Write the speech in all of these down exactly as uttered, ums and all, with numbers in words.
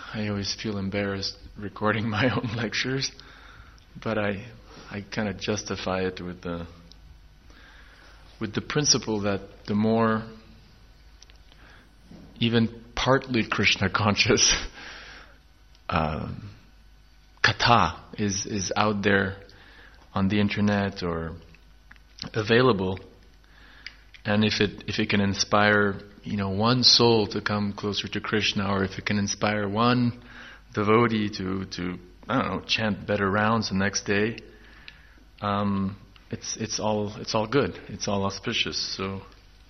I always feel embarrassed recording my own lectures, but I I kind of justify it with the with the principle that the more even partly Krishna conscious um, katha is is out there on the internet or available, and if it if it can inspire, you know, one soul to come closer to Krishna, or if it can inspire one devotee to to I don't know, chant better rounds the next day, um, it's it's all it's all good. It's all auspicious. So,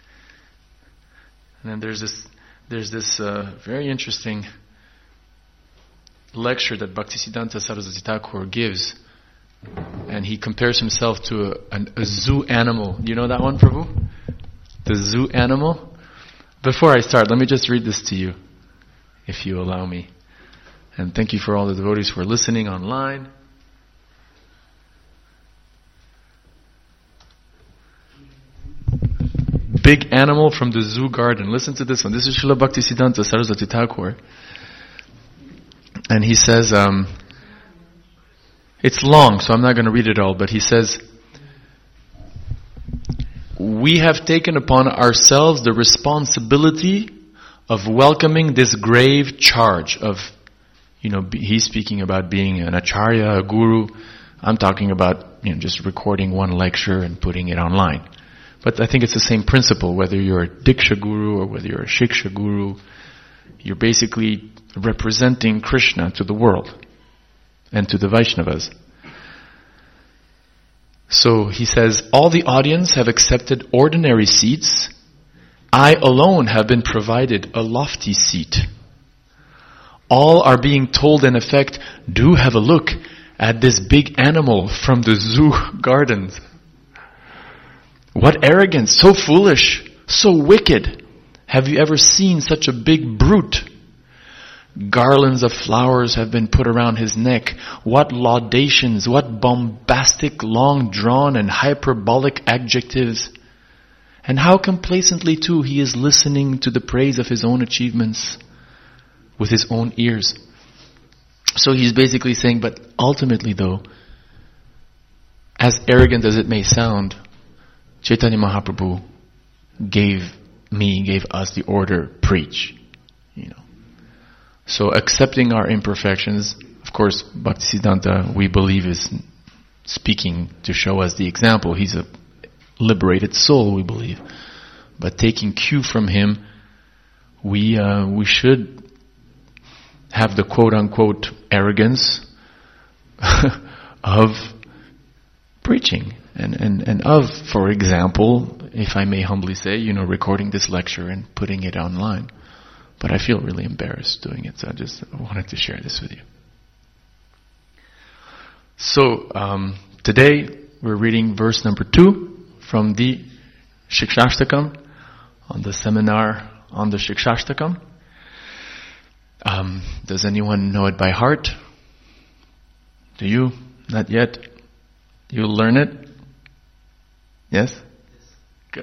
and then there's this there's this uh, very interesting lecture that Bhaktisiddhanta Saraswati Thakur gives, and he compares himself to a, an, a zoo animal. You know that one, Prabhu? The zoo animal? Before I start, let me just read this to you, if you allow me. And thank you for all the devotees who are listening online. Big animal from the zoo garden. Listen to this one. This is Srila Bhaktisiddhanta Saraswati Thakur. And he says, um, it's long, so I'm not going to read it all, but he says, we have taken upon ourselves the responsibility of welcoming this grave charge of, you know, he's speaking about being an acharya, a guru. I'm talking about, you know, just recording one lecture and putting it online. But I think it's the same principle, whether you're a Diksha guru or whether you're a Shiksha guru. You're basically representing Krishna to the world and to the Vaishnavas. So he says, all the audience have accepted ordinary seats. I alone have been provided a lofty seat. All are being told, in effect, do have a look at this big animal from the zoo gardens. What arrogance, so foolish, so wicked. Have you ever seen such a big brute? Garlands of flowers have been put around his neck. What laudations, what bombastic, long-drawn and hyperbolic adjectives. And how complacently too he is listening to the praise of his own achievements with his own ears. So he's basically saying, but ultimately though, as arrogant as it may sound, Chaitanya Mahaprabhu gave me, gave us the order, preach. You know. So accepting our imperfections, of course, Bhaktisiddhanta, we believe, is speaking to show us the example. He's a liberated soul, we believe. But taking cue from him, we uh, we should have the quote-unquote arrogance of preaching. And, and, and of, for example, if I may humbly say, you know, recording this lecture and putting it online. But I feel really embarrassed doing it, so I just wanted to share this with you. So, um, today we're reading verse number two from the Shikshashtakam, on the seminar on the Shikshashtakam. Um, does anyone know it by heart? Do you? Not yet? You'll learn it? Yes? Good.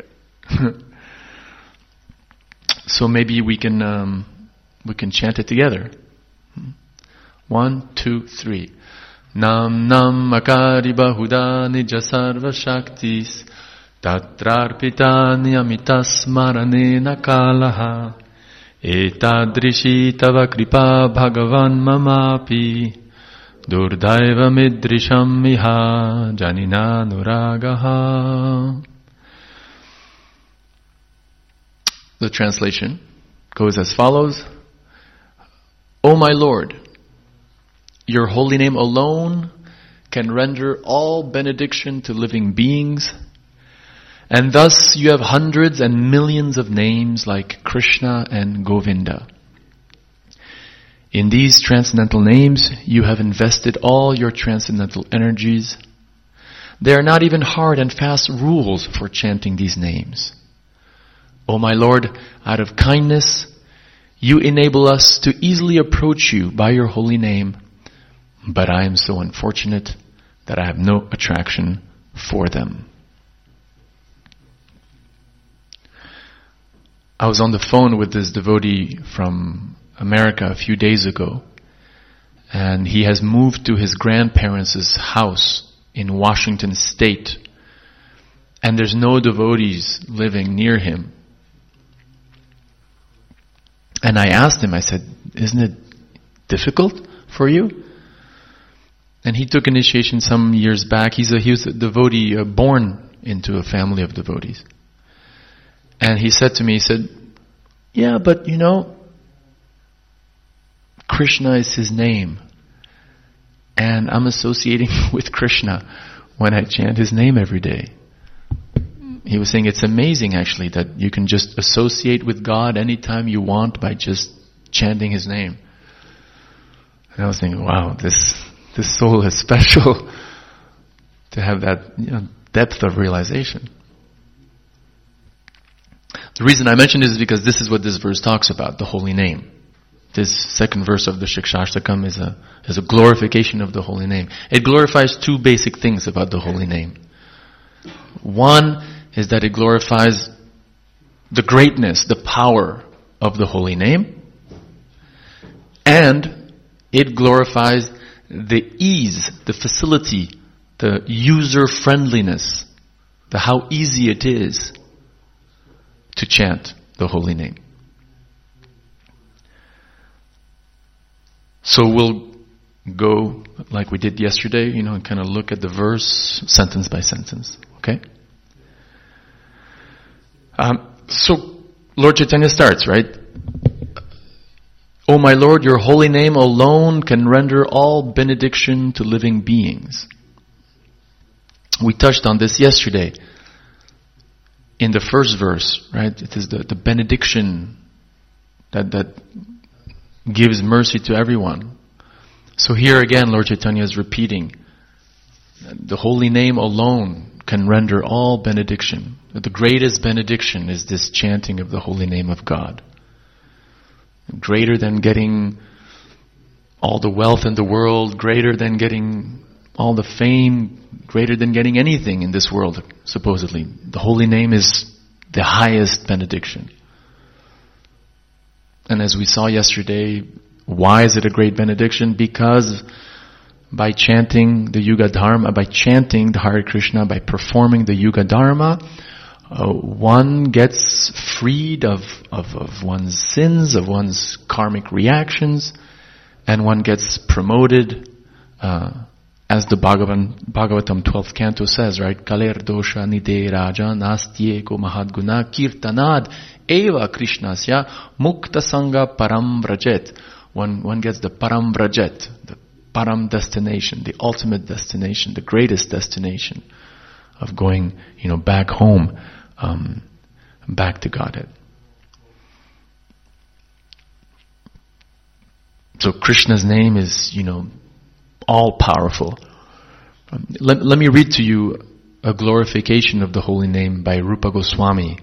So maybe we can um, we can chant it together. One, two, three. Nam nam akari bahuda nija sarva shaktis tatrarpita niyamitas marane nakalaha etadrishi tava kripa bhagavan mamapi Durdaiva midrisham miha janina nuragaha. The translation goes as follows. O my Lord, your holy name alone can render all benediction to living beings, and thus you have hundreds and millions of names like Krishna and Govinda. In these transcendental names, you have invested all your transcendental energies. There are not even hard and fast rules for chanting these names. O my Lord, out of kindness, you enable us to easily approach you by your holy name, but I am so unfortunate that I have no attraction for them. I was on the phone with this devotee from America a few days ago. And he has moved to his grandparents' house in Washington State. And there's no devotees living near him. And I asked him, I said, isn't it difficult for you? And he took initiation some years back. He's a, he was a devotee uh, born into a family of devotees. And he said to me, he said, yeah, but you know, Krishna is his name. And I'm associating with Krishna when I chant his name every day. He was saying it's amazing actually that you can just associate with God anytime you want by just chanting his name. And I was thinking, wow, this this soul is special to have that, you know, depth of realization. The reason I mention this is because this is what this verse talks about, the holy name. This second verse of the Shikshashtakam is a is a glorification of the holy name. It glorifies two basic things about the holy name. One is that it glorifies the greatness, the power of the holy name. And it glorifies the ease, the facility, the user-friendliness, the how easy it is to chant the holy name. So we'll go like we did yesterday, you know, and kind of look at the verse sentence by sentence. Okay? Um, so Lord Chaitanya starts, right? O my Lord, your holy name alone can render all benediction to living beings. We touched on this yesterday in the first verse, right? It is the, the benediction that, that gives mercy to everyone. So here again, Lord Chaitanya is repeating, the holy name alone can render all benediction. The greatest benediction is this chanting of the holy name of God. Greater than getting all the wealth in the world, greater than getting all the fame, greater than getting anything in this world, supposedly. The holy name is the highest benediction. And as we saw yesterday, why is it a great benediction? Because by chanting the Yuga Dharma, by chanting the Hare Krishna, by performing the Yuga Dharma, uh, one gets freed of, of, of one's sins, of one's karmic reactions, and one gets promoted, uh, as the Bhagavan, Bhagavatam twelfth canto says, right? Kaler dosha nide raja nastyeko mahadguna kirtanad eva krishnasya mukta sangha param vrajet. One, one gets the param vrajet, the param destination, the ultimate destination, the greatest destination of going, you know, back home, um, back to Godhead. So Krishna's name is, you know, all powerful. Um, let, let me read to you a glorification of the holy name by Rupa Goswami.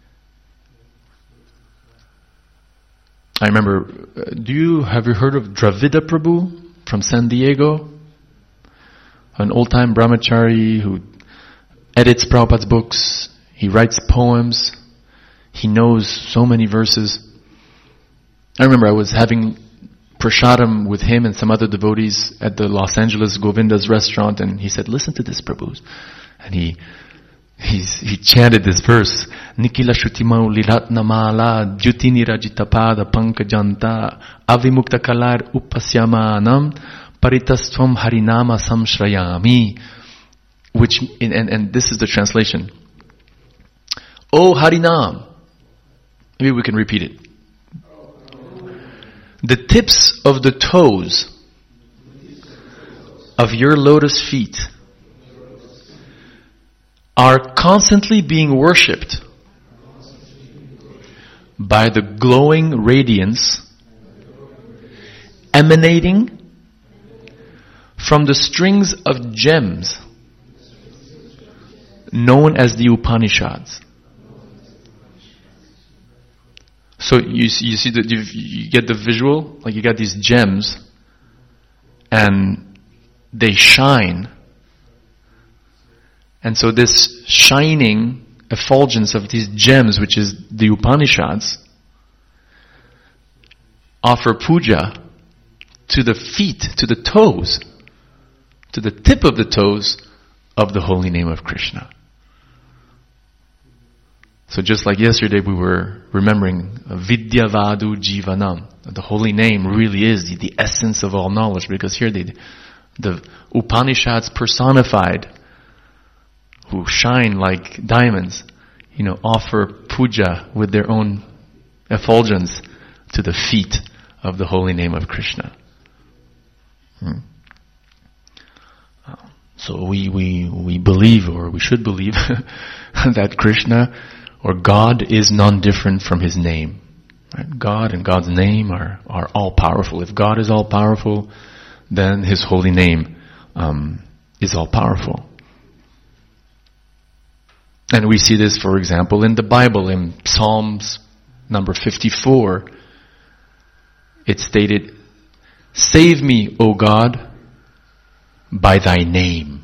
I remember, uh, do you, have you heard of Dravida Prabhu from San Diego? An old-time brahmachari who edits Prabhupada's books. He writes poems. He knows so many verses. I remember I was having prasadam with him and some other devotees at the Los Angeles Govinda's restaurant, and he said, listen to this, Prabhu. And he he's, he chanted this verse, Nikila Shrutimau Liratna Mala Jyutini Rajitapada Pankajanta Avimukta Kalar Upasyamanam Paritastvam Harinama Samshrayami. Which, and, and this is the translation. O Harinam. Maybe we can repeat it. The tips of the toes of your lotus feet are constantly being worshipped by the glowing radiance emanating from the strings of gems known as the Upanishads. So you you see that you you get the visual, like you got these gems, and they shine, and so this shining effulgence of these gems, which is the Upanishads, offer puja to the feet, to the toes, to the tip of the toes of the holy name of Krishna. So just like yesterday we were remembering Vidyavadu Jivanam, the holy name really is the, the essence of all knowledge, because here they, the Upanishads personified, who shine like diamonds, you know, offer puja with their own effulgence to the feet of the holy name of Krishna. Hmm. So we, we, we believe, or we should believe, that Krishna or God is non-different from His name. Right? God and God's name are, are all powerful. If God is all powerful, then His holy name um, is all powerful. And we see this, for example, in the Bible, in Psalms number fifty-four. It's stated, "Save me, O God, by Thy name."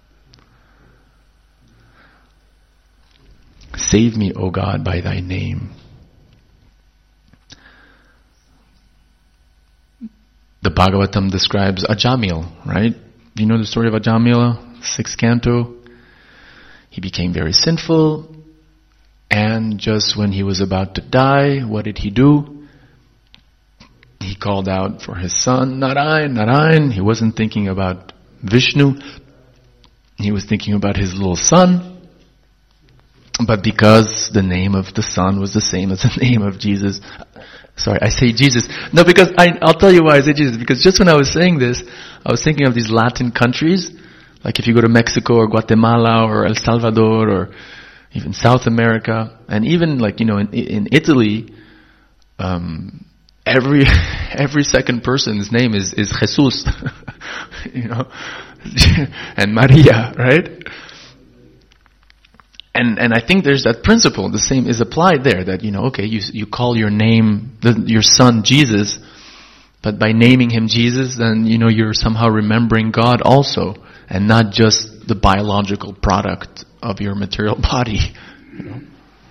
Save me, O God, by Thy name. The Bhagavatam describes Ajamil, right? Do you know the story of Ajamila? Sixth canto. He became very sinful, and just when he was about to die, what did he do? He called out for his son, Narayan, Narayan. He wasn't thinking about Vishnu. He was thinking about his little son. But because the name of the son was the same as the name of Jesus, sorry, I say Jesus. No, because I, I'll tell you why I say Jesus. Because just when I was saying this, I was thinking of these Latin countries. Like if you go to Mexico or Guatemala or El Salvador or even South America, and even like, you know, in, in Italy, um, every every second person's name is, is Jesus, you know, and Maria, right? And and I think there's that principle. The same is applied there. That, you know, okay, you you call your name the, your son Jesus, but by naming him Jesus, then, you know, you're somehow remembering God also, and not just the biological product of your material body. You know?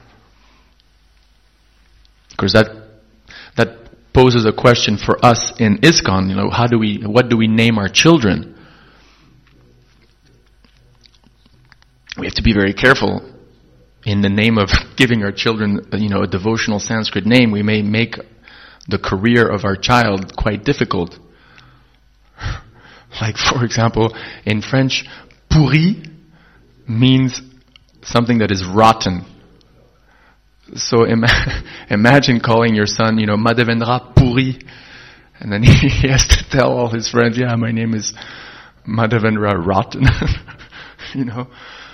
Of course, that that poses a question for us in ISKCON. You know, how do we? What do we name our children? We have to be very careful. In the name of giving our children, you know, a devotional Sanskrit name, we may make the career of our child quite difficult. Like, for example, in French, pourri means something that is rotten. So Im- imagine calling your son, you know, Madhavendra pourri, and then he has to tell all his friends, yeah, my name is Madhavendra Rotten. You know.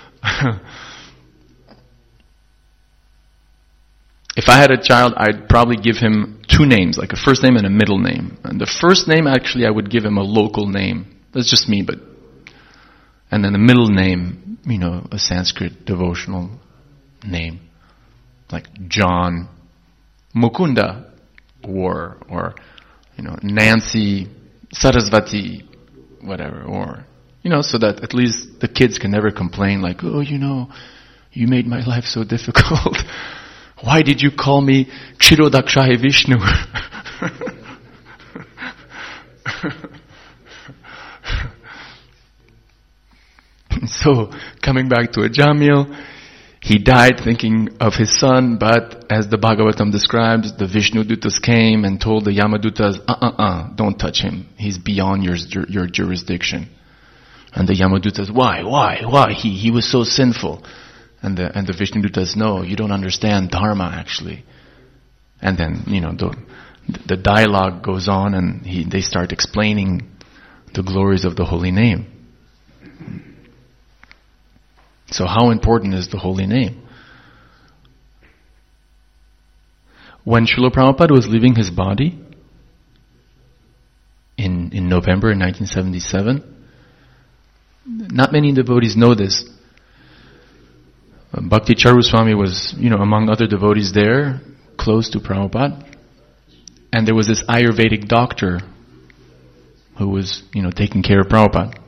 If I had a child, I'd probably give him two names, like a first name and a middle name. And the first name, actually, I would give him a local name. That's just me, but... And then the middle name, you know, a Sanskrit devotional name. Like John Mukunda, or, or, you know, Nancy Sarasvati, whatever, or... You know, so that at least the kids can never complain like, oh, you know, you made my life so difficult. Why did you call me Kshirodakshayi Vishnu? So, coming back to Ajamil, he died thinking of his son, but as the Bhagavatam describes, the Vishnu Dutas came and told the Yamadutas, uh-uh-uh, don't touch him. He's beyond your, your jurisdiction. And the Yamadutas, why, why, why? He he was so sinful. And the and the Vishnudutas, no, you don't understand Dharma actually. And then, you know, the the dialogue goes on, and he they start explaining the glories of the holy name. So how important is the holy name? When Srila Prabhupada was leaving his body in in November in nineteen seventy-seven, not many devotees know this. Bhakti Charu Swami was, you know, among other devotees there, close to Prabhupada. And there was this Ayurvedic doctor who was, you know, taking care of Prabhupada.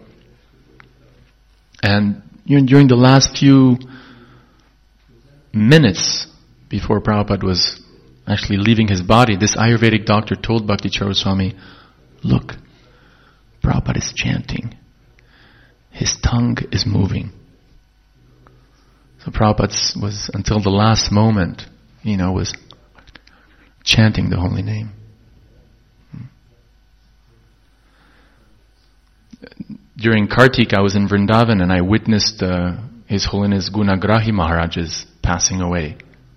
And you know, during the last few minutes before Prabhupada was actually leaving his body, this Ayurvedic doctor told Bhakti Charu Swami, look, Prabhupada is chanting. His tongue is moving. So Prabhupada was, until the last moment, you know, was chanting the holy name. During Kartik, I was in Vrindavan and I witnessed uh, His Holiness Gunagrahi Maharaj's passing away.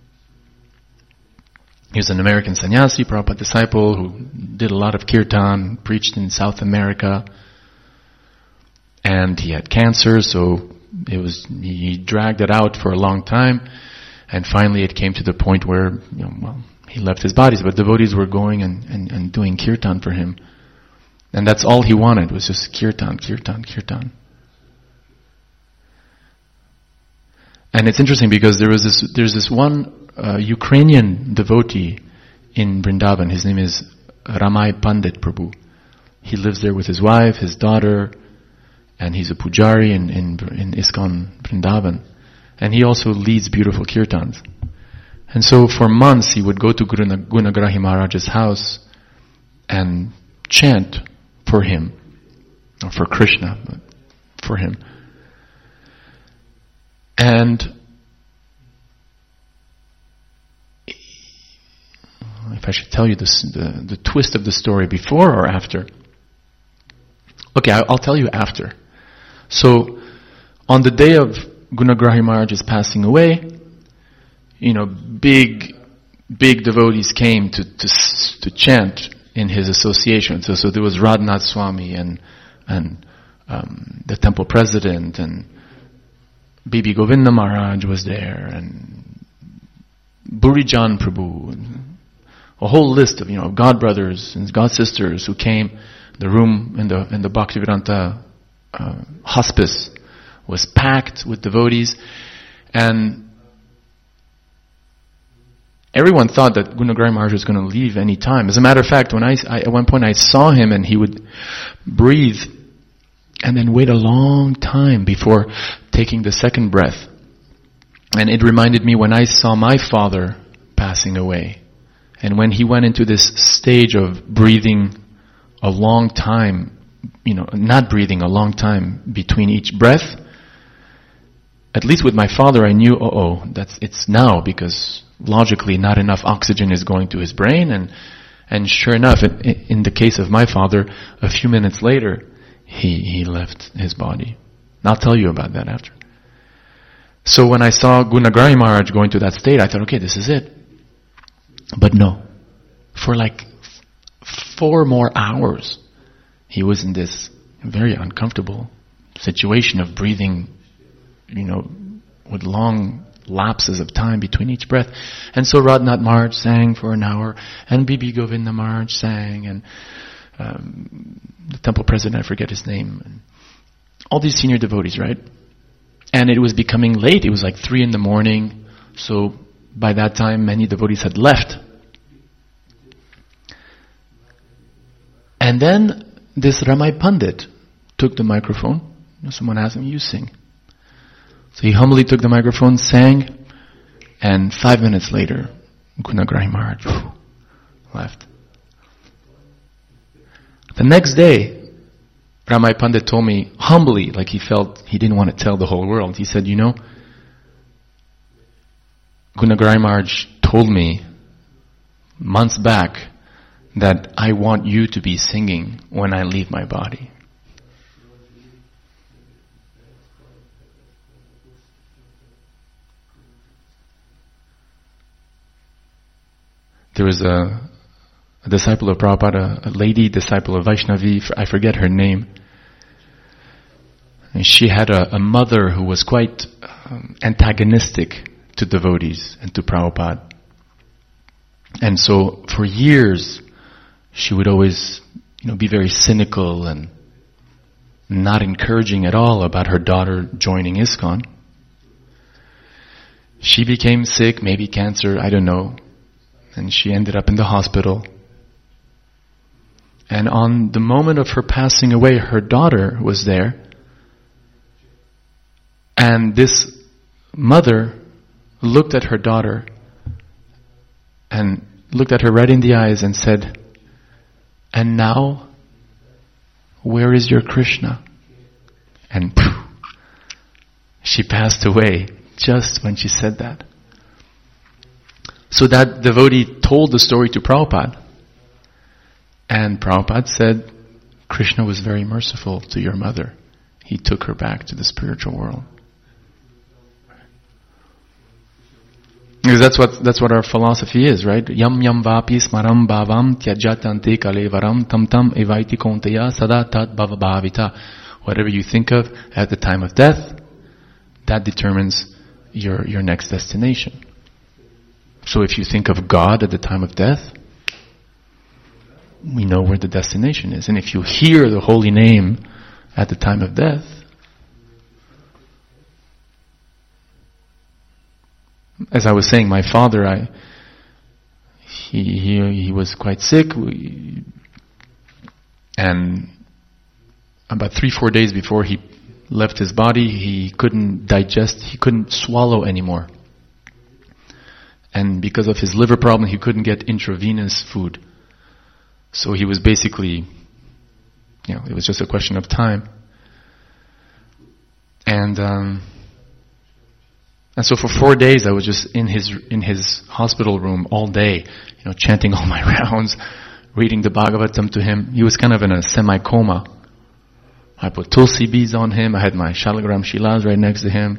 He was an American sannyasi, Prabhupada disciple, who did a lot of kirtan, preached in South America, and he had cancer, so it was he dragged it out for a long time, and finally it came to the point where, you know, well, he left his body, but devotees were going and, and, and doing kirtan for him. And that's all he wanted, was just kirtan, kirtan, kirtan. And it's interesting because there was this, there's this one uh, Ukrainian devotee in Vrindavan. His name is Ramai Pandit Prabhu. He lives there with his wife, his daughter, and he's a pujari in, in, in ISKCON Vrindavan. And he also leads beautiful kirtans. And so for months he would go to Guna, Gunagrahi Maharaj's house and chant for him, not for Krishna, but for him. And if I should tell you this, the, the twist of the story before or after. Okay, I'll tell you after. So, on the day of Gunagrahi Maharaj's passing away, you know, big, big devotees came to, to, to chant in his association. So, so there was Radhanath Swami and, and, um, the temple president, and Bibi Govinda Maharaj was there, and Burijan Prabhu, and a whole list of, you know, god brothers and god sisters who came. The room in the, in the Bhaktivedanta uh, hospice was packed with devotees, and everyone thought that Gunagrahi Maharaj was going to leave any time. As a matter of fact, when I, I at one point I saw him and he would breathe and then wait a long time before taking the second breath. And it reminded me when I saw my father passing away, and when he went into this stage of breathing a long time, you know, not breathing a long time between each breath. At least with my father, I knew, oh, oh, that's it's now, because logically not enough oxygen is going to his brain, and and sure enough, in, in the case of my father, a few minutes later, he he left his body. And I'll tell you about that after. So when I saw Gunagrahi Maharaj going to that state, I thought, okay, this is it. But no, for like four more hours, he was in this very uncomfortable situation of breathing, you know, with long lapses of time between each breath. And so Radhanath Maharaj sang for an hour, and Bibi Govinda Maharaj sang, and um, the temple president, I forget his name, and all these senior devotees, right? And it was becoming late. It was like three in the morning. So by that time, many devotees had left. And then this Ramai Pandit took the microphone. Someone asked him, you sing. So he humbly took the microphone, sang, and five minutes later, Gunagrahi Maharaj whew, left. The next day, Ramai Pandit told me humbly, like he felt he didn't want to tell the whole world. He said, you know, Gunagrahi Maharaj told me months back that I want you to be singing when I leave my body. There was a, a disciple of Prabhupada, a lady disciple of Vaishnavi, I forget her name. And she had a, a mother who was quite um, antagonistic to devotees and to Prabhupada. And so for years, she would always, you know, be very cynical and not encouraging at all about her daughter joining ISKCON. She became sick, maybe cancer, I don't know. And she ended up in the hospital. And on the moment of her passing away, her daughter was there. And this mother looked at her daughter and looked at her right in the eyes and said, "And now, where is your Krishna?" And poof, she passed away just when she said that. So that devotee told the story to Prabhupada. And Prabhupada said, "Krishna was very merciful to your mother. He took her back to the spiritual world." Because that's what that's what our philosophy is, right? Yam yam vapi smaram bhavam tyajatante kalevaram tam tam evaiti konteya sada tat bhava bhavita. Whatever you think of at the time of death, that determines your your next destination. So if you think of God at the time of death, we know where the destination is. And if you hear the holy name at the time of death, as I was saying, my father, I he he, he was quite sick, we, and about three, four days before he left his body, he couldn't digest, he couldn't swallow anymore. And because of his liver problem, he couldn't get intravenous food. So he was basically, you know, it was just a question of time. And um, and so for four days, I was just in his in his hospital room all day, you know, chanting all my rounds, reading the Bhagavatam to him. He was kind of in a semi-coma. I put tulsi beads on him. I had my Shalagram Shilas right next to him.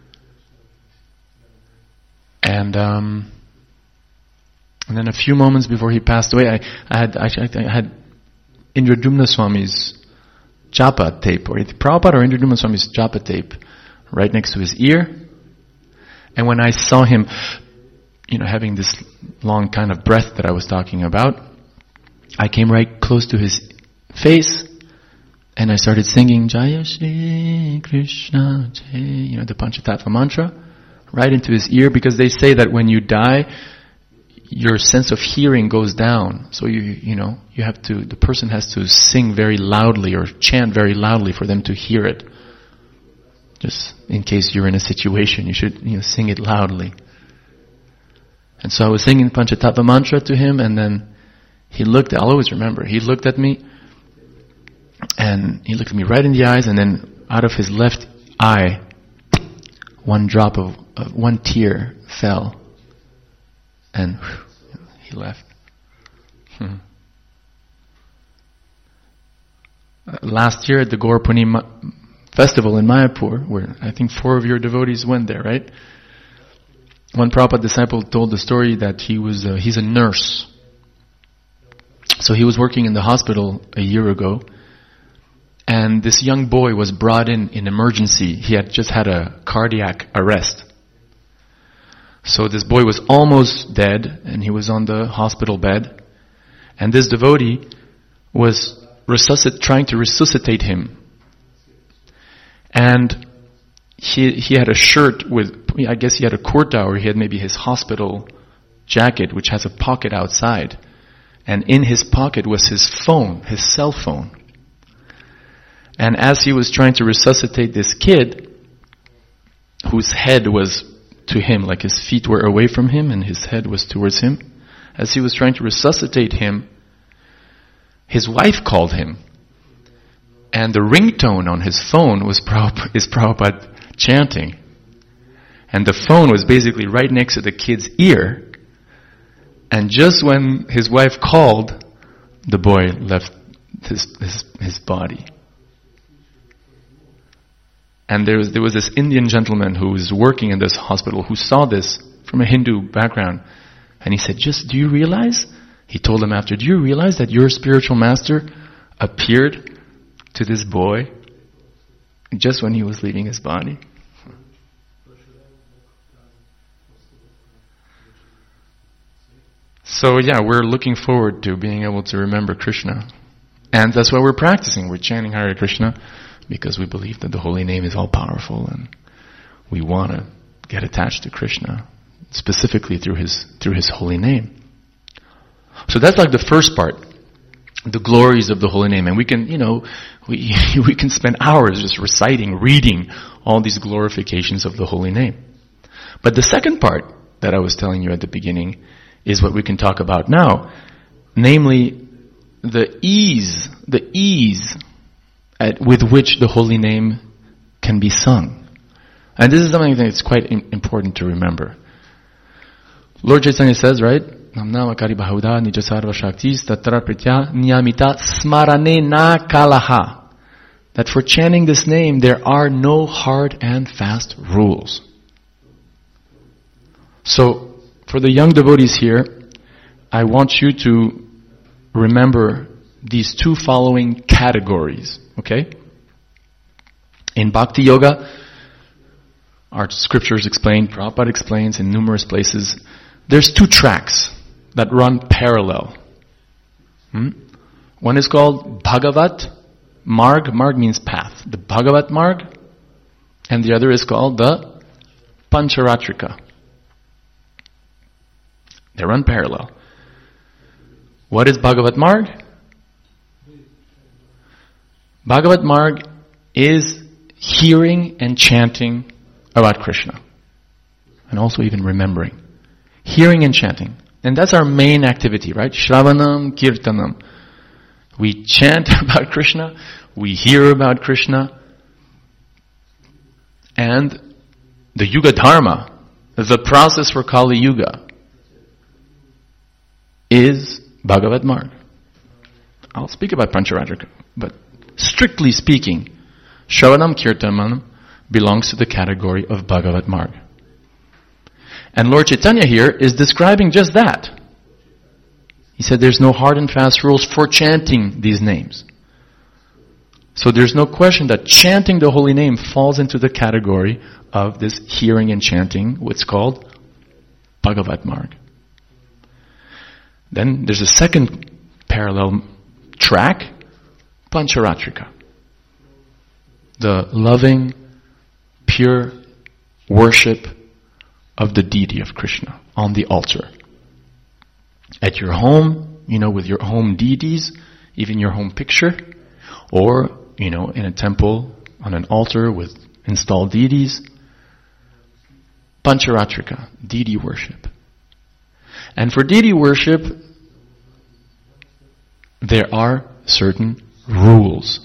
And um, and then a few moments before he passed away, I, I had actually I had Indradumna Swami's japa tape, or Prabhupada or Indradumna Swami's japa tape, right next to his ear. And when I saw him, you know, having this long kind of breath that I was talking about, I came right close to his face, and I started singing Jaya Shri Krishna Jai, you know, the Panchatattva mantra, right into his ear, because they say that when you die, your sense of hearing goes down. So you, you know, you have to, the person has to sing very loudly or chant very loudly for them to hear it. Just in case you're in a situation, you should, you know, sing it loudly. And so I was singing Panchatattva mantra to him, and then he looked, I'll always remember, he looked at me, and he looked at me right in the eyes, and then out of his left eye, one drop of, of one tear fell, and whew, he left. Hmm. Uh, last year at the Gaur Purnima festival in Mayapur, where I think four of your devotees went there, right? One Prabhupada disciple told the story that he was uh, he's a nurse. So he was working in the hospital a year ago, and this young boy was brought in in emergency. He had just had a cardiac arrest. So this boy was almost dead, and he was on the hospital bed. And this devotee was resuscit- trying to resuscitate him. And he he had a shirt with, I guess he had a kurta, or he had maybe his hospital jacket, which has a pocket outside. And in his pocket was his phone, his cell phone. And as he was trying to resuscitate this kid, whose head was to him, like his feet were away from him and his head was towards him, as he was trying to resuscitate him, his wife called him. And the ringtone on his phone was Prabhupada, is Prabhupada chanting. And the phone was basically right next to the kid's ear. And just when his wife called, the boy left his his, his body. And there was there was this Indian gentleman who was working in this hospital who saw this from a Hindu background. And he said, just, do you realize? He told him after, do you realize that your spiritual master appeared to this boy just when he was leaving his body? So yeah, we're looking forward to being able to remember Krishna. And that's why we're practicing. We're chanting Hare Krishna because we believe that the holy name is all powerful, and we want to get attached to Krishna, specifically through his through his holy name. So that's like the first part, the glories of the holy name. And we can, you know, we we can spend hours just reciting, reading all these glorifications of the holy name. But the second part that I was telling you at the beginning is what we can talk about now. Namely, the ease, the ease at, with which the holy name can be sung. And this is something that's quite important to remember. Lord Chaitanya says, right? That for chanting this name, there are no hard and fast rules. So, for the young devotees here, I want you to remember these two following categories, okay? In Bhakti Yoga, our scriptures explain, Prabhupada explains in numerous places, there's two tracks that run parallel. Hmm? One is called Bhagavat Marg. Marg means path. The Bhagavat Marg. And the other is called the Pancharatrika. They run parallel. What is Bhagavat Marg? Bhagavat Marg is hearing and chanting about Krishna. And also even remembering. Hearing and chanting. And that's our main activity, right? Shravanam, Kirtanam. We chant about Krishna, we hear about Krishna, and the Yuga Dharma, the process for Kali Yuga, is Bhagavat Marg. I'll speak about Pancharatrika, but strictly speaking, Shravanam Kirtanam belongs to the category of Bhagavat Marg. And Lord Chaitanya here is describing just that. He said there's no hard and fast rules for chanting these names. So there's no question that chanting the holy name falls into the category of this hearing and chanting, what's called Bhagavat Marg. Then there's a second parallel track, Pancharatrika. The loving, pure worship of the deity of Krishna on the altar. At your home, you know, with your home deities, even your home picture, or, you know, in a temple, on an altar with installed deities. Pancharatrika, deity worship. And for deity worship, there are certain rules.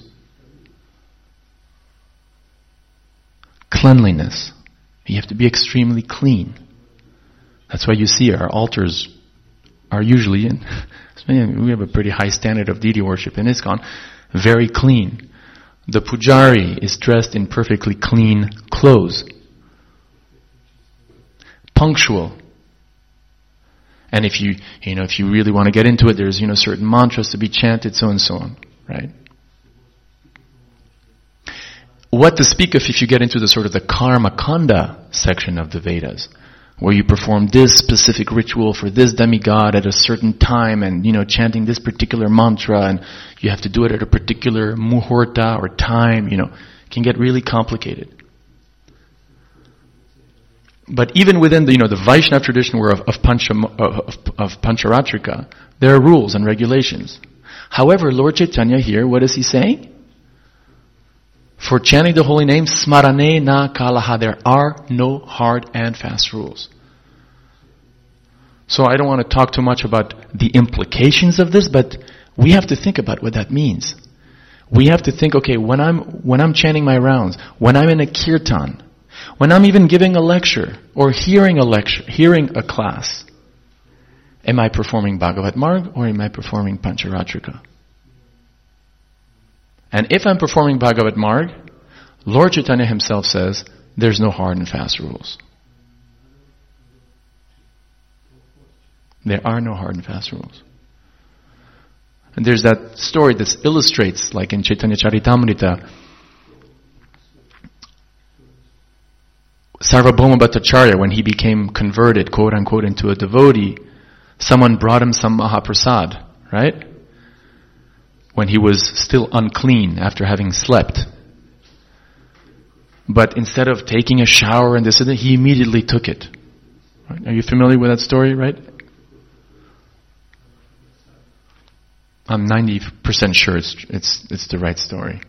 Cleanliness. You have to be extremely clean. That's why you see our altars are usually, in, we have a pretty high standard of deity worship in ISKCON, very clean. The pujari is dressed in perfectly clean clothes. Punctual. And if you, you know, if you really want to get into it, there's, you know, certain mantras to be chanted, so and so on, right? What to speak of if you get into the sort of the karma kanda section of the Vedas, where you perform this specific ritual for this demigod at a certain time and, you know, chanting this particular mantra, and you have to do it at a particular muhurta or time, you know, it can get really complicated. But even within the, you know, the Vaishnava tradition where of, of, Pancha, of, of Pancharatrika, there are rules and regulations. However, Lord Chaitanya here, what is he saying? For chanting the holy name, smarane na kalaha, there are no hard and fast rules. So I don't want to talk too much about the implications of this, but we have to think about what that means. We have to think, okay, when I'm, when I'm chanting my rounds, when I'm in a kirtan, when I'm even giving a lecture, or hearing a lecture, hearing a class, am I performing Bhagavat Marg, or am I performing Pancharatrika? And if I'm performing Bhagavat Marg, Lord Chaitanya himself says, there's no hard and fast rules. There are no hard and fast rules. And there's that story that illustrates, like in Chaitanya Charitamrita, Sarvabhauma Bhattacharya, when he became converted, quote unquote, into a devotee, someone brought him some Mahaprasad, right? When he was still unclean after having slept. But instead of taking a shower and this and that, he immediately took it. Right? Are you familiar with that story, right? I'm ninety percent sure it's, it's, it's the right story.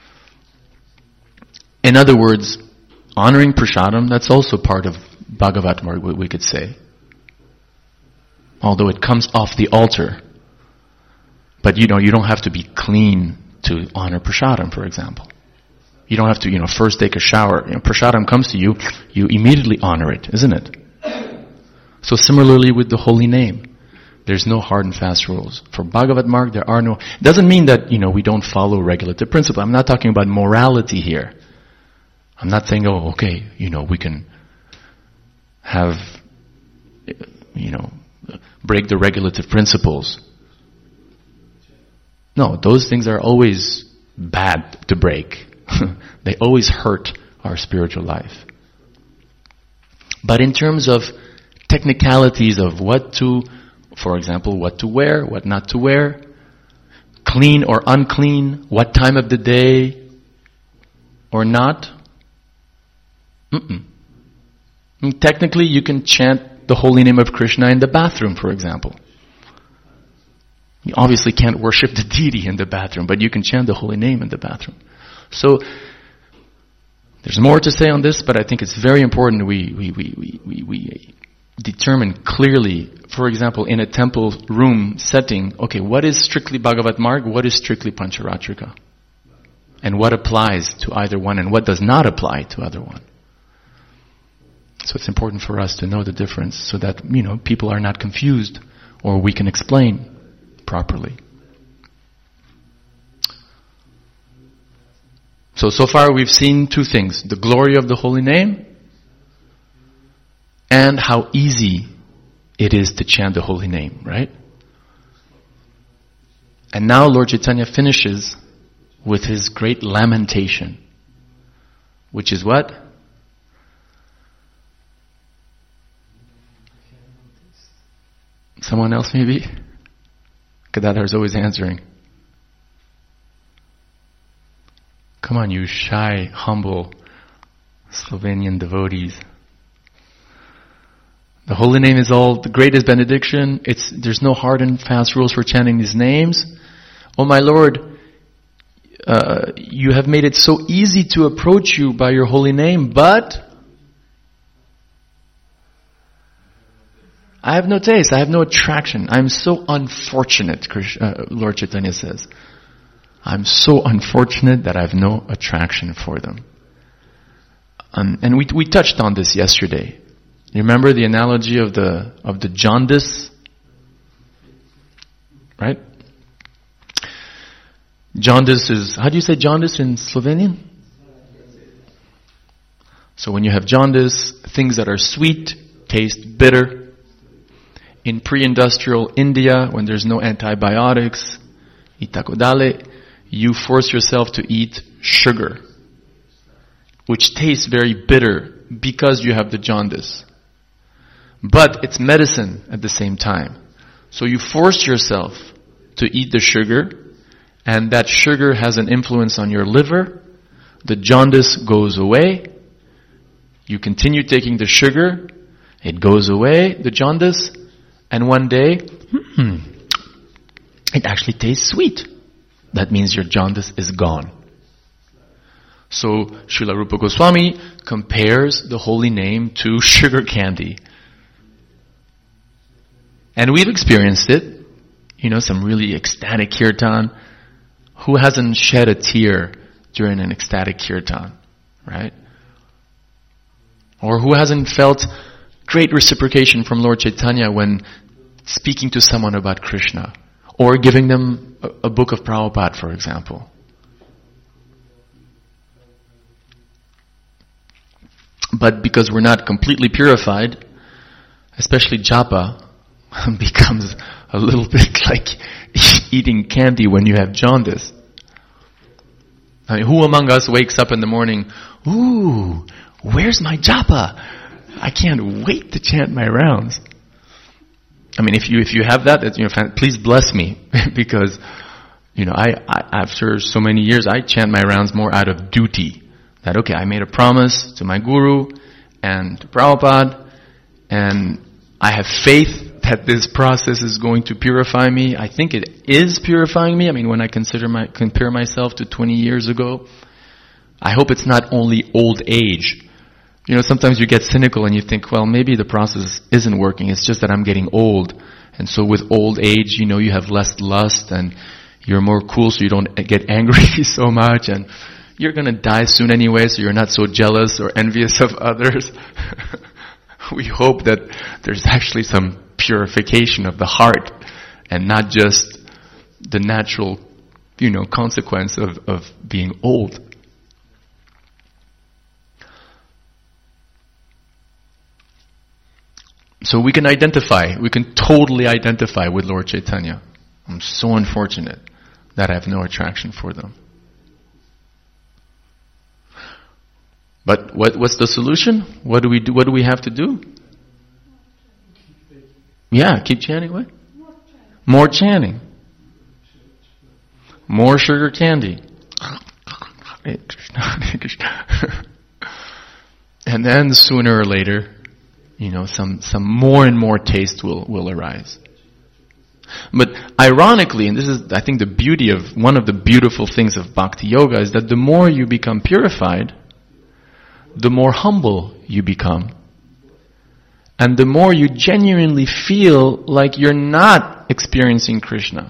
In other words, honoring Prasadam, that's also part of Bhagavat Marg, we could say. although it comes off the altar. But you know, you don't have to be clean to honor prasadam, for example. You don't have to, you know, first take a shower. You know, prasadam comes to you, you immediately honor it, isn't it? So similarly with the holy name, there's no hard and fast rules. For Bhagavad Marg, there are no, it doesn't mean that, you know, we don't follow regulative principle. I'm not talking about morality here. I'm not saying, oh, okay, you know, we can have, you know, break the regulative principles. No, those things are always bad to break. They always hurt our spiritual life. But in terms of technicalities of what to, for example, what to wear, what not to wear, clean or unclean, what time of the day or not, mm-mm. I mean, technically you can chant the holy name of Krishna in the bathroom, for example. You obviously can't worship the deity in the bathroom, but you can chant the holy name in the bathroom. So, there's more to say on this, but I think it's very important we, we, we, we, we, we determine clearly, for example, in a temple room setting, okay, what is strictly Bhagavad Marg, what is strictly Pancharatrika? And what applies to either one and what does not apply to either one. So it's important for us to know the difference so that, you know, people are not confused or we can explain properly. So, so far we've seen two things. The glory of the holy name and how easy it is to chant the holy name, right? And now Lord Chaitanya finishes with his great lamentation, which is what? Someone else maybe? Gadadhar is always answering. Come on, you shy, humble Slovenian devotees. The holy name is all the greatest benediction. It's there's no hard and fast rules for chanting these names. Oh my Lord, uh, you have made it so easy to approach you by your holy name, but I have no taste, I have no attraction. I'm so unfortunate, uh, Lord Chaitanya says. I'm so unfortunate that I have no attraction for them. Um, and we we touched on this yesterday. You remember the analogy of the of the jaundice? Right? Jaundice is, how do you say jaundice in Slovenian? So when you have jaundice, things that are sweet taste bitter. In pre-industrial India, when there's no antibiotics, itakodale, you force yourself to eat sugar, which tastes very bitter because you have the jaundice. But it's medicine at the same time. So you force yourself to eat the sugar, and that sugar has an influence on your liver. The jaundice goes away. You continue taking the sugar. It goes away, the jaundice. And one day, hmm, it actually tastes sweet. That means your jaundice is gone. So Srila Rupa Goswami compares the holy name to sugar candy. And we've experienced it. You know, some really ecstatic kirtan. Who hasn't shed a tear during an ecstatic kirtan, right? Or who hasn't felt great reciprocation from Lord Chaitanya when speaking to someone about Krishna? Or giving them a, a book of Prabhupada, for example. But because we're not completely purified, especially japa becomes a little bit like eating candy when you have jaundice. I mean, who among us wakes up in the morning, ooh, where's my japa? I can't wait to chant my rounds. I mean, if you if you have that, you know, please bless me, because you know, I, I after so many years, I chant my rounds more out of duty. That okay, I made a promise to my guru and to Prabhupada, and I have faith that this process is going to purify me. I think it is purifying me. I mean, when I consider my compare myself to twenty years ago, I hope it's not only old age. You know, sometimes you get cynical and you think, well, maybe the process isn't working. It's just that I'm getting old And so with old age, you know, you have less lust and you're more cool so you don't get angry so much, and you're gonna die soon anyway, so you're not so jealous or envious of others. We hope that there's actually some purification of the heart and not just the natural, you know, consequence of, of being old. So we can identify, we can totally identify with Lord Chaitanya. I'm so unfortunate that I have no attraction for them. But what, what's the solution? What do we do? What do we have to do? Yeah, keep chanting what? More chanting. More sugar candy. And then sooner or later, you know, some, some more and more taste will, will arise. But ironically, and this is, I think, the beauty of, one of the beautiful things of Bhakti Yoga is that the more you become purified, the more humble you become. And the more you genuinely feel like you're not experiencing Krishna.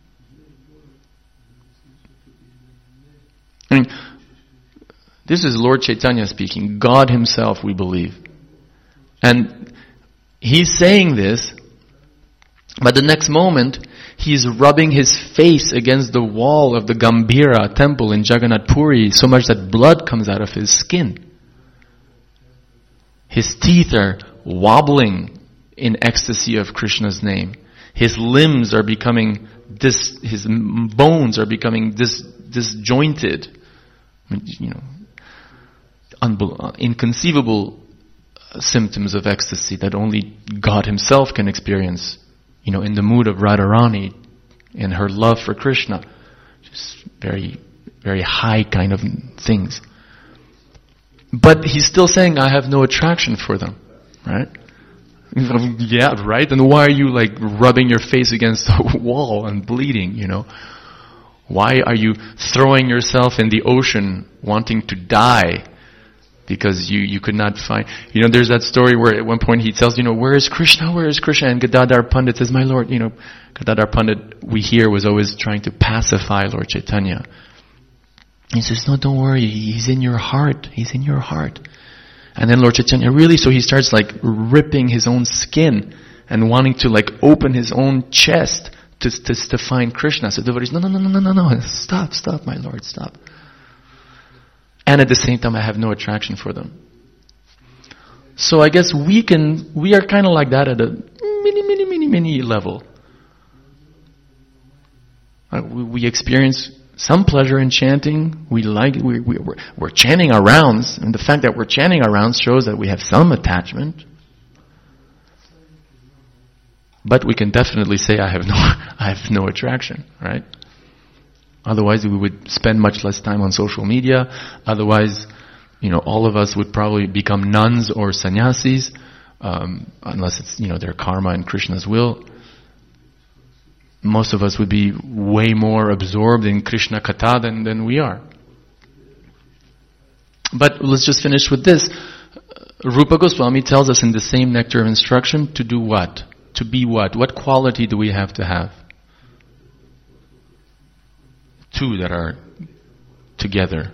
I mean, this is Lord Chaitanya speaking, God himself, we believe. And he's saying this, but the next moment, he's rubbing his face against the wall of the Gambhira temple in Jagannath Puri so much that blood comes out of his skin. His teeth are wobbling in ecstasy of Krishna's name. His limbs are becoming dis, his bones are becoming dis, disjointed. You know, unbel- inconceivable symptoms of ecstasy that only God himself can experience. You know, in the mood of Radharani, in her love for Krishna. Just very, very high kind of things. But he's still saying, I have no attraction for them. Right? Yeah, right? And why are you like rubbing your face against a wall and bleeding, you know? Why are you throwing yourself in the ocean wanting to die? Because you, you could not find... You know, there's that story where at one point he tells, you know, where is Krishna? Where is Krishna? And Gadadhar Pandit says, my Lord, you know, Gadadhar Pandit, we hear, was always trying to pacify Lord Chaitanya. He says, no, don't worry. He's in your heart. He's in your heart. And then Lord Chaitanya, really? So he starts like ripping his own skin and wanting to like open his own chest to, to, to find Krishna. So the devotees, no, no, no, no, no, no, no. Stop, stop, my Lord, stop. And at the same time, I have no attraction for them. So I guess we can, we are kind of like that at a mini, mini, mini, mini level. Uh, we, we experience some pleasure in chanting. We like, we, we, we're, we're chanting our rounds. And the fact that we're chanting our rounds shows that we have some attachment. But we can definitely say, I have no, I have no attraction, right? Otherwise, we would spend much less time on social media. Otherwise, you know, all of us would probably become nuns or sannyasis, um, unless it's, you know, their karma and Krishna's will. Most of us would be way more absorbed in Krishna Katha than, than we are. But let's just finish with this. Rupa Goswami tells us in the same Nectar of Instruction to do what? To be what? What quality do we have to have? Two that are together.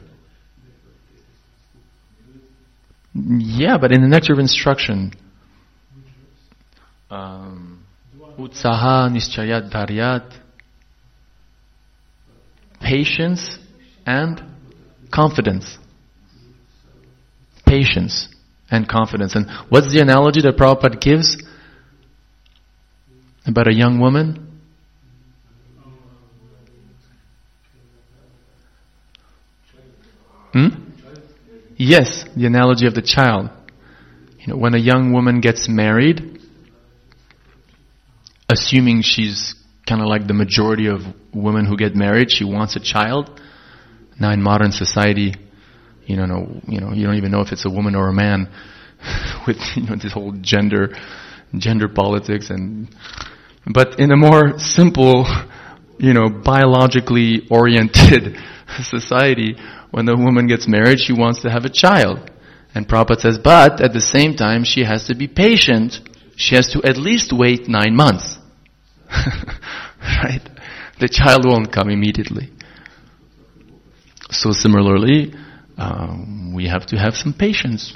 Yeah, but in the Nectar of Instruction, um, Utsaha, Nischayat, Dharyat, patience and confidence. Patience and confidence. And what's the analogy that Prabhupada gives about a young woman? Hmm? Yes, the analogy of the child. You know, when a young woman gets married, assuming she's kind of like the majority of women who get married, she wants a child. Now in modern society, you don't know, you know, you don't even know if it's a woman or a man, with, you know, this whole gender, gender politics and, but in a more simple, you know, biologically oriented society, when the woman gets married, she wants to have a child. And Prabhupada says, but at the same time, she has to be patient. She has to at least wait nine months. Right? The child won't come immediately. So similarly, um, we have to have some patience.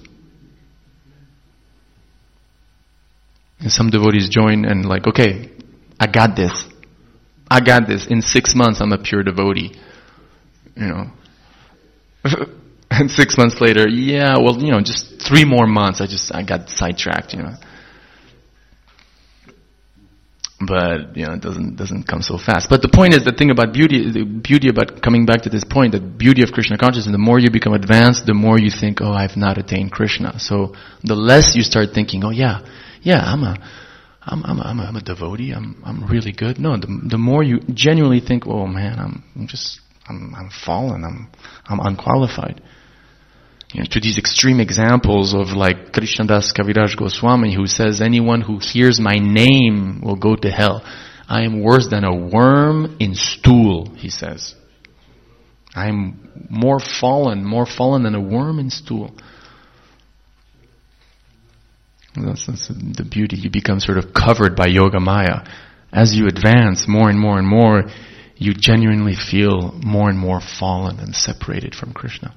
And some devotees join and like, okay, I got this. I got this. In six months, I'm a pure devotee. You know. And six months later, yeah, well, you know, just three more months, I just, I got sidetracked, you know. But, you know, it doesn't, doesn't come so fast. But the point is, the thing about beauty, the beauty about coming back to this point, the beauty of Krishna consciousness, the more you become advanced, the more you think, oh, I've not attained Krishna. So, the less you start thinking, oh yeah, yeah, I'm a, I'm, I'm a, I'm a, I'm a devotee, I'm, I'm really good. No, the, the more you genuinely think, oh man, I'm, I'm just, I'm, I'm fallen, I'm, I'm unqualified. You know, to these extreme examples of like Krishnadas Kaviraj Goswami, who says, anyone who hears my name will go to hell. I am worse than a worm in stool, he says. I am more fallen, more fallen than a worm in stool. That's, that's the beauty. You become sort of covered by Yoga Maya. As you advance more and more and more, you genuinely feel more and more fallen and separated from Krishna.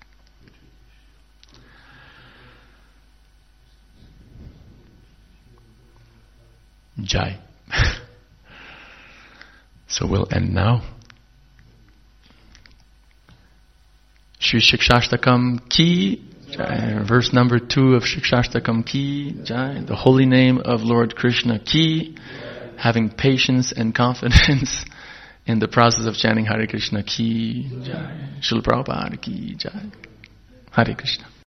Jai. So we'll end now. Shri Shikshashtakam Ki Jai. Verse number two of Shikshashtakam Ki Jai. The holy name of Lord Krishna Ki. Having patience and confidence in the process of chanting Hare Krishna Ki Jai. Srila Prabhupada Ki Jai. Hare Krishna.